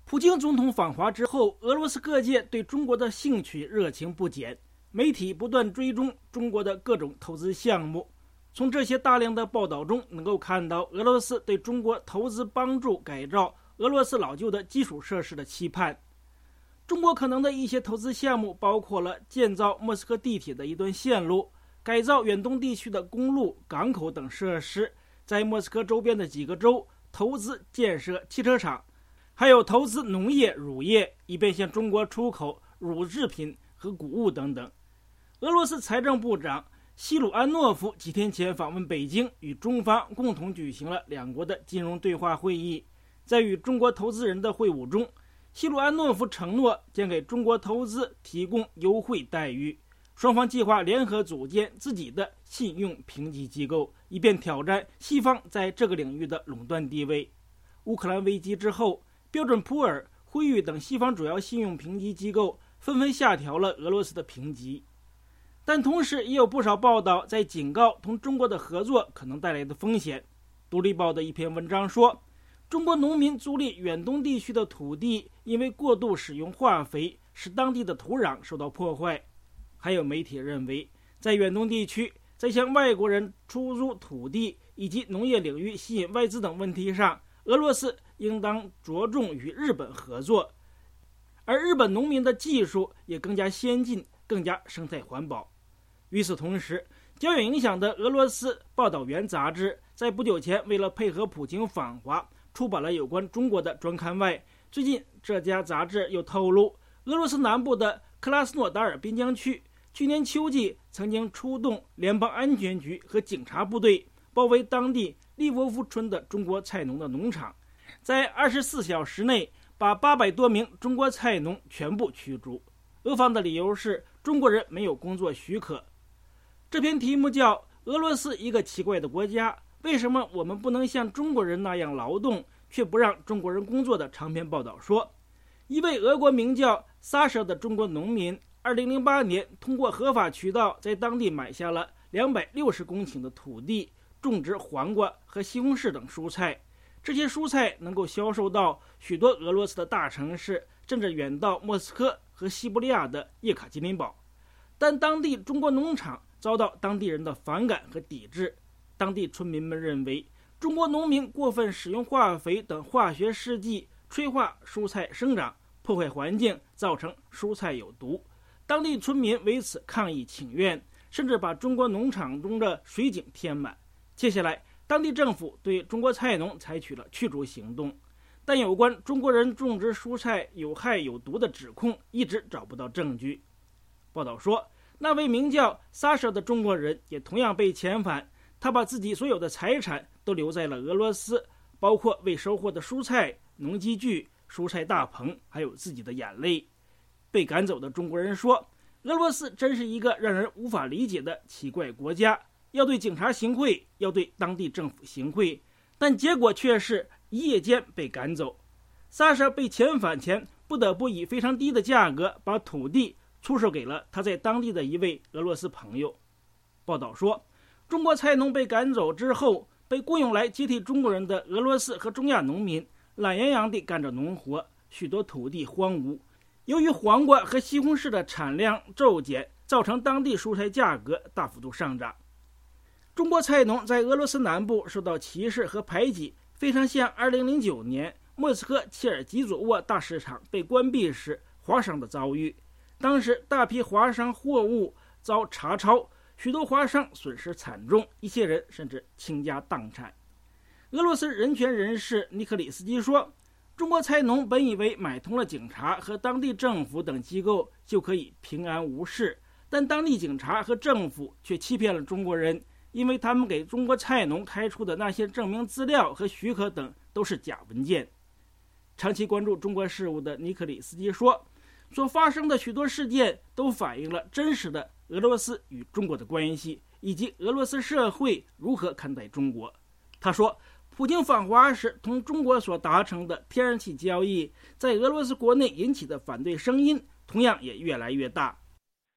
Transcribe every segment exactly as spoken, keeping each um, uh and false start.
普京总统访华之后，俄罗斯各界对中国的兴趣热情不减，媒体不断追踪中国的各种投资项目。从这些大量的报道中，能够看到俄罗斯对中国投资帮助改造俄罗斯老旧的基础设施的期盼。中国可能的一些投资项目包括了建造莫斯科地铁的一段线路，改造远东地区的公路、港口等设施，在莫斯科周边的几个州投资建设汽车厂，还有投资农业、乳业，以便向中国出口乳制品和谷物等等。俄罗斯财政部长西鲁安诺夫几天前访问北京，与中方共同举行了两国的金融对话会议。在与中国投资人的会晤中，西鲁安诺夫承诺将给中国投资提供优惠待遇，双方计划联合组建自己的信用评级机构，以便挑战西方在这个领域的垄断地位。乌克兰危机之后，标准普尔、辉誉等西方主要信用评级机构纷纷下调了俄罗斯的评级，但同时也有不少报道在警告同中国的合作可能带来的风险。独立报的一篇文章说，中国农民租赁远东地区的土地，因为过度使用化肥，使当地的土壤受到破坏。还有媒体认为，在远东地区，在向外国人出租土地以及农业领域吸引外资等问题上，俄罗斯应当着重与日本合作，而日本农民的技术也更加先进，更加生态环保。与此同时，较有影响的俄罗斯报道员杂志在不久前为了配合普京访华，出版了有关中国的专刊外，最近这家杂志又透露，俄罗斯南部的克拉斯诺达尔边疆区去年秋季曾经出动联邦安全局和警察部队，包围当地利沃夫村的中国菜农的农场，在二十四小时内把八百多名中国菜农全部驱逐。俄方的理由是中国人没有工作许可。这篇题目叫《俄罗斯一个奇怪的国家，为什么我们不能像中国人那样劳动，却不让中国人工作》的长篇报道说，一位俄国名叫萨舍的中国农民二零零八年通过合法渠道在当地买下了两百六十公顷的土地，种植黄瓜和西红柿等蔬菜。这些蔬菜能够销售到许多俄罗斯的大城市，甚至远到莫斯科和西伯利亚的叶卡捷琳堡。但当地中国农场遭到当地人的反感和抵制。当地村民们认为，中国农民过分使用化肥等化学试剂，催化蔬菜生长，破坏环境，造成蔬菜有毒。当地村民为此抗议请愿，甚至把中国农场中的水井填满。接下来，当地政府对中国菜农采取了驱逐行动，但有关中国人种植蔬菜有害有毒的指控一直找不到证据。报道说，那位名叫萨舍的中国人也同样被遣返，他把自己所有的财产都留在了俄罗斯，包括未收获的蔬菜、农机具、蔬菜大棚，还有自己的眼泪。被赶走的中国人说，俄罗斯真是一个让人无法理解的奇怪国家，要对警察行贿，要对当地政府行贿，但结果却是一夜间被赶走。萨舍被遣返前不得不以非常低的价格把土地出售给了他在当地的一位俄罗斯朋友。报道说，中国菜农被赶走之后，被雇佣来接替中国人的俄罗斯和中亚农民懒洋洋地干着农活，许多土地荒芜。由于黄瓜和西红柿的产量骤减，造成当地蔬菜价格大幅度上涨。中国菜农在俄罗斯南部受到歧视和排挤，非常像二零零九年莫斯科切尔基佐沃大市场被关闭时华商的遭遇。当时大批华商货物遭查抄，许多华商损失惨重，一些人甚至倾家荡产。俄罗斯人权人士尼克里斯基说，中国菜农本以为买通了警察和当地政府等机构就可以平安无事，但当地警察和政府却欺骗了中国人，因为他们给中国菜农开出的那些证明资料和许可等都是假文件。长期关注中国事务的尼克里斯基说，所发生的许多事件都反映了真实的俄罗斯与中国的关系，以及俄罗斯社会如何看待中国。他说，普京访华时同中国所达成的天然气交易，在俄罗斯国内引起的反对声音同样也越来越大。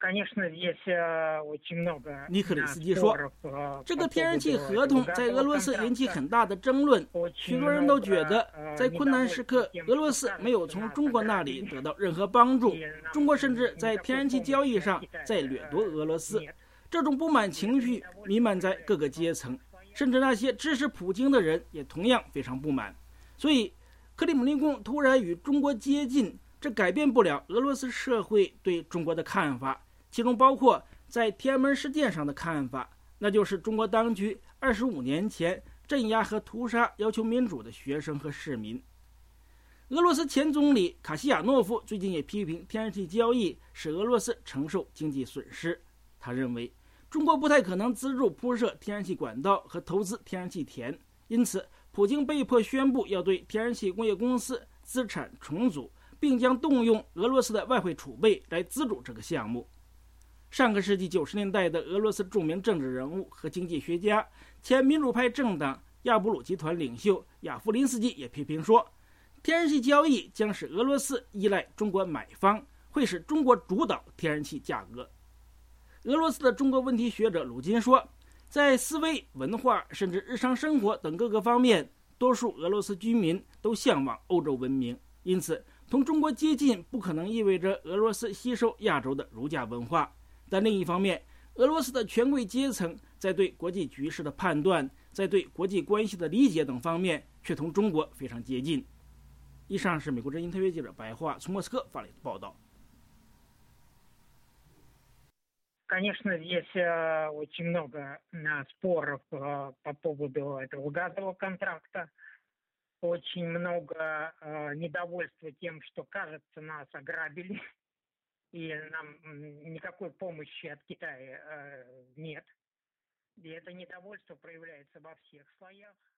尼克里斯基说，这个天然气合同在俄罗斯引起很大的争论，许多人都觉得在困难时刻，俄罗斯没有从中国那里得到任何帮助，中国甚至在天然气交易上在掠夺俄罗斯。这种不满情绪弥漫在各个阶层，甚至那些支持普京的人也同样非常不满。所以克里姆林宫突然与中国接近，这改变不了俄罗斯社会对中国的看法，其中包括在天安门事件上的看法，那就是中国当局二十五年前镇压和屠杀要求民主的学生和市民。俄罗斯前总理卡西亚诺夫最近也批评天然气交易使俄罗斯承受经济损失。他认为中国不太可能资助铺设天然气管道和投资天然气田，因此普京被迫宣布要对天然气工业公司资产重组，并将动用俄罗斯的外汇储备来资助这个项目。上个世纪九十年代的俄罗斯著名政治人物和经济学家、前民主派政党亚布鲁集团领袖亚夫林斯基也批评说，天然气交易将使俄罗斯依赖中国买方，会使中国主导天然气价格。俄罗斯的中国问题学者鲁金说，在思维、文化甚至日常生活等各个方面，多数俄罗斯居民都向往欧洲文明，因此同中国接近不可能意味着俄罗斯吸收亚洲的儒家文化。但另一方面，俄罗斯的权贵阶层在对国际局势的判断，在对国际关系的理解等方面却同中国非常接近。以上是美国之音特约记者白桦从莫斯科发来的报道。 Конечно, здесь очень много споров по поводу этого газового контракта. Очень много недовольства тем, что, кажется, нас ограбили, и нам никакой помощи от Китая нет. И это недовольство проявляется во всех слоях.